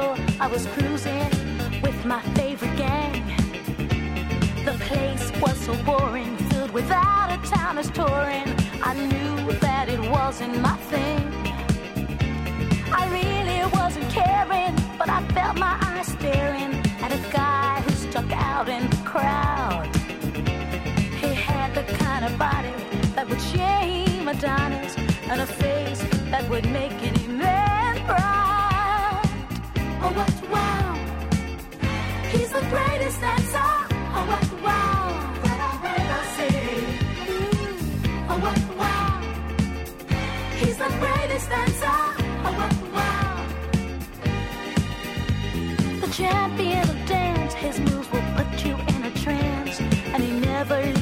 I was cruising with my favorite gang. The place was so boring, filled with out-of-towners touring. I knew that it wasn't my thing. I really wasn't caring, but I felt my eyes staring at a guy who stuck out in the crowd. He had the kind of body that would shame Adonis, and a face that would make any man proud. Oh, what wow! He's the greatest dancer. Oh, what wow! That I've ever seen. Oh, what wow! He's the greatest dancer. Oh, what wow! The champion of dance, his moves will put you in a trance, and he never